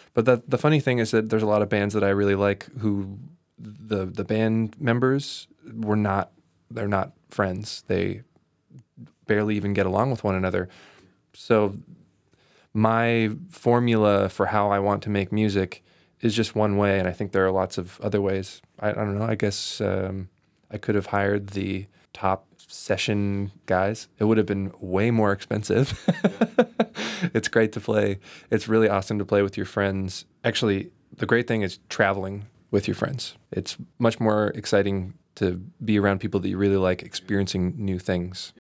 But the funny thing is that there's a lot of bands that I really like who the band members they're not friends. They barely even get along with one another. So my formula for how I want to make music is just one way, and I think there are lots of other ways. I don't know. I guess I could have hired the top session guys. It would have been way more expensive. It's great to play. It's really awesome to play with your friends. Actually, the great thing is traveling with your friends. It's much more exciting to be around people that you really like, experiencing new things.